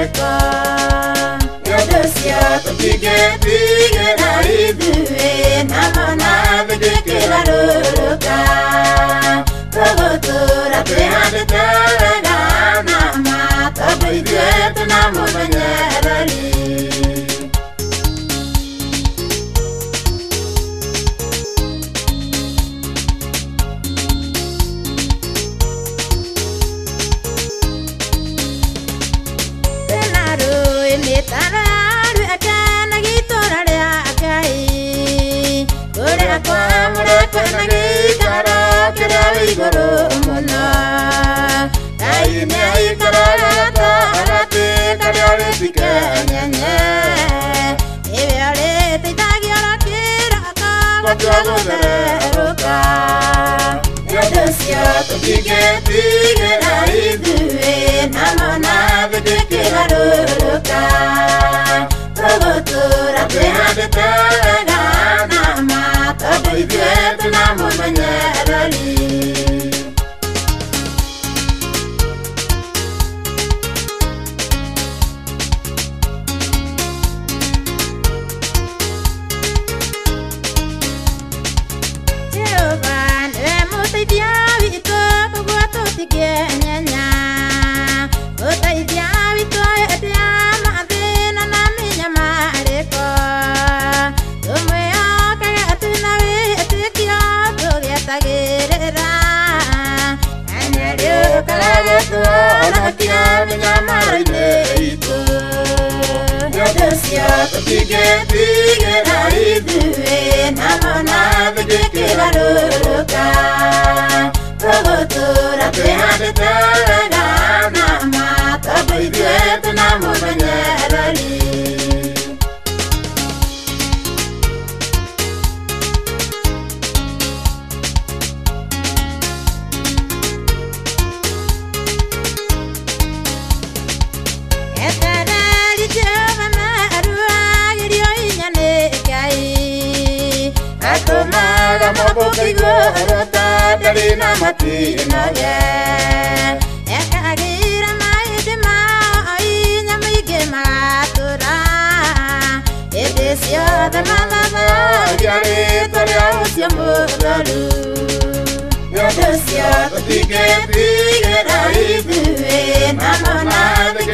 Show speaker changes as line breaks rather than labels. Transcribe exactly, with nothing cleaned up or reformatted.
mariko Yodosia tupige pige na idue Namona vidikira ruruka Togotura tuhande talaga Nama tabidue tunamu banyerali Tararu akana gitora akai Kore akamura kana gitara karawi goro mona Ai nei karata arate karare pikanya Eveare titagi arakira ka Vajago deroka Yodosia tupige pige rai duwe Namona vidikira ruruka Togotura tuhande talaga Nama tabidue tunamu banyerali Yodosia tupige pige na idue Namona vidikira ruruka Togotura tuhande talaga Nama tabidue tunamu banyerali Maga maboki gorota dalina matina ye Ekagira maide mai nyamige matura Edesio da malava yare toria usia muralu Yodosia tupige pige rai duwe Namona